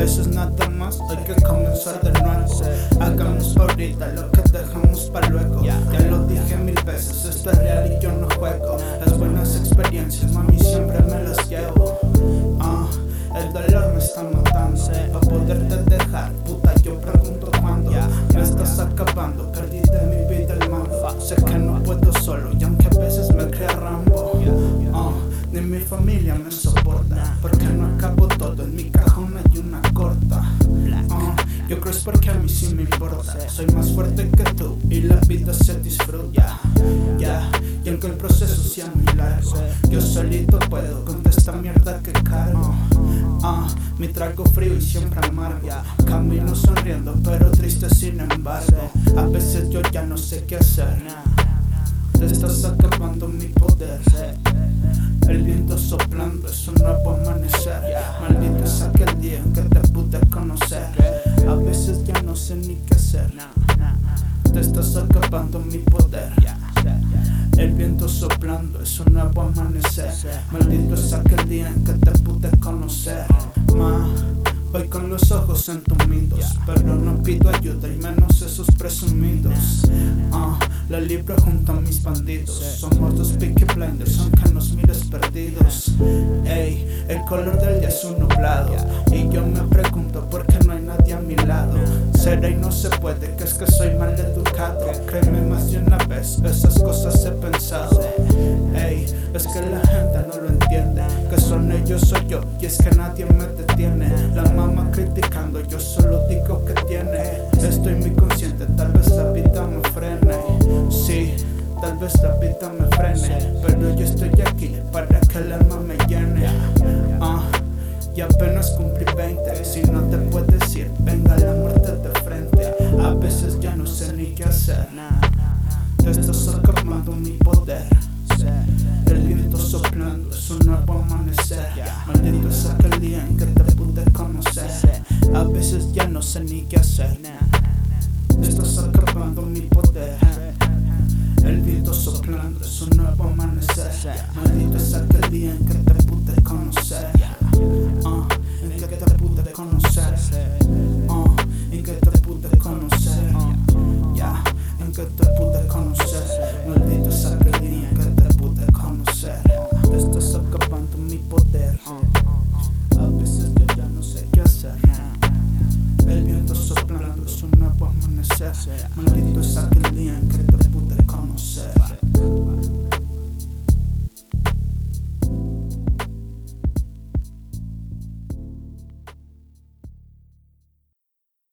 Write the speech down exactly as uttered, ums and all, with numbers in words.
veces nada más hay que comenzar de nuevo. Hagamos pa' ahorita lo que dejamos pa' luego. Ya lo dije mil veces, esto es real y yo no juego. Las buenas experiencias, mami, siempre me las llevo. uh, El dolor me está matando. Pa' poderte dejar, puta, yo pregunto cuándo. Me estás acabando, perdí de mi vida el mando. Sé que no puedo solo y aunque a veces me crea Rambo, uh, ni mi familia me soporta, porque no acabo todo, en mi cajón hay una corta. uh, Yo creo es porque a mí sí me importa. Soy más fuerte que tú y la vida se disfruta. Ya, y aunque el proceso sea muy largo, yo solito puedo con esta mierda que cargo. uh, Mi trago frío y siempre amargo. Camino sonriendo pero triste sin embargo. A veces yo ya no sé qué hacer. Te estás acabando mi poder. El viento soplando, es un nuevo amanecer. Maldito es aquel día en que te pude conocer. A veces ya no sé ni qué hacer. Te estás acabando mi poder. El viento soplando, es un nuevo amanecer. Maldito es aquel día en que te pude conocer. Ma, voy con los ojos entumidos, pero no pido ayuda y menos esos presumidos. uh, La libro junto a mis bandidos. Somos dos Peaky Blinders aunque nos mires perdidos. Ey, el color del día es un nublado y yo me pregunto por qué no hay nadie a mi lado. Será y no se puede, que es que soy mal educado. Créeme más de una vez, esas cosas he pensado. Ey, es que la gente no lo entiende, que son ellos o yo, y es que nadie me detiene. La mamá criticando, yo solo digo que tiene. Estoy muy consciente, tal vez la vida me frene. Sí, tal vez la vida me frene, pero yo estoy aquí para que el alma me llene. uh, Y apenas cumplí veinte, si no te puedes ir, venga la muerte de frente. A veces ya no sé ni qué hacer. Te estás acabando mi poder. El viento soplando, es un nuevo amanecer. Maldito es aquel día en que te pude conocer. A veces ya no sé ni qué hacer. Te estás acabando mi poder. El viento soplando, es un nuevo amanecer. Maldito es aquel día en que te pude conocer.